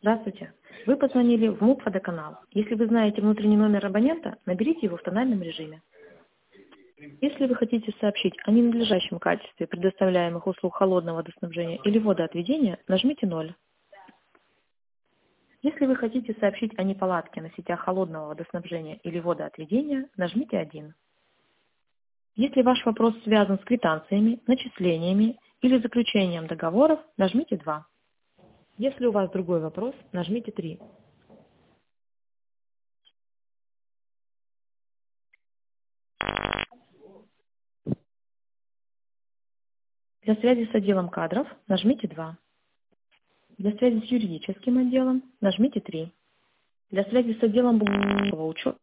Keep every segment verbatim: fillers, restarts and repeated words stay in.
Здравствуйте. Вы позвонили в МУП «Водоканал». Если вы знаете внутренний номер абонента, наберите его в тональном режиме. Если вы хотите сообщить о ненадлежащем качестве предоставляемых услуг холодного водоснабжения или водоотведения, нажмите ноль. Если вы хотите сообщить о неполадке на сетях холодного водоснабжения или водоотведения, нажмите один. Если ваш вопрос связан с квитанциями, начислениями или заключением договоров, нажмите два. Если у вас другой вопрос, нажмите три. Для связи с отделом кадров нажмите два. Для связи с юридическим отделом нажмите три. Для связи с отделом бухгалтерского учета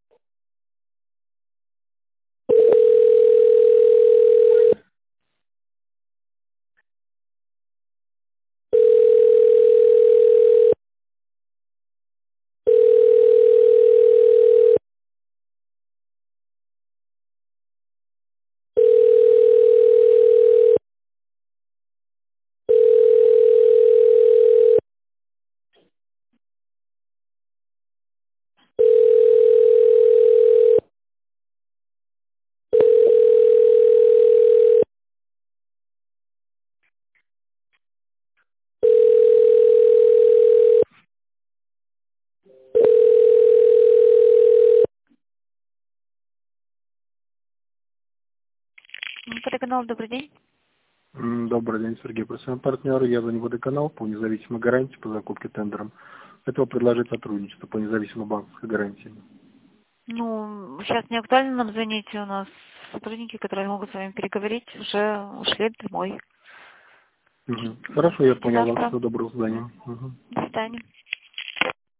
Водоканал, добрый день. М, Добрый день, Сергей. Просим партнер. Я звоню Водоканал по независимой гарантии по закупке тендером. Хотел предложить сотрудничество по независимой банковской гарантии. Ну, сейчас не актуально нам звонить. У нас сотрудники, которые могут с вами переговорить, уже ушли домой. Мгм. Хорошо, я До понял вас. завтра. Всего доброго, до свидания. Мгм. До свидания.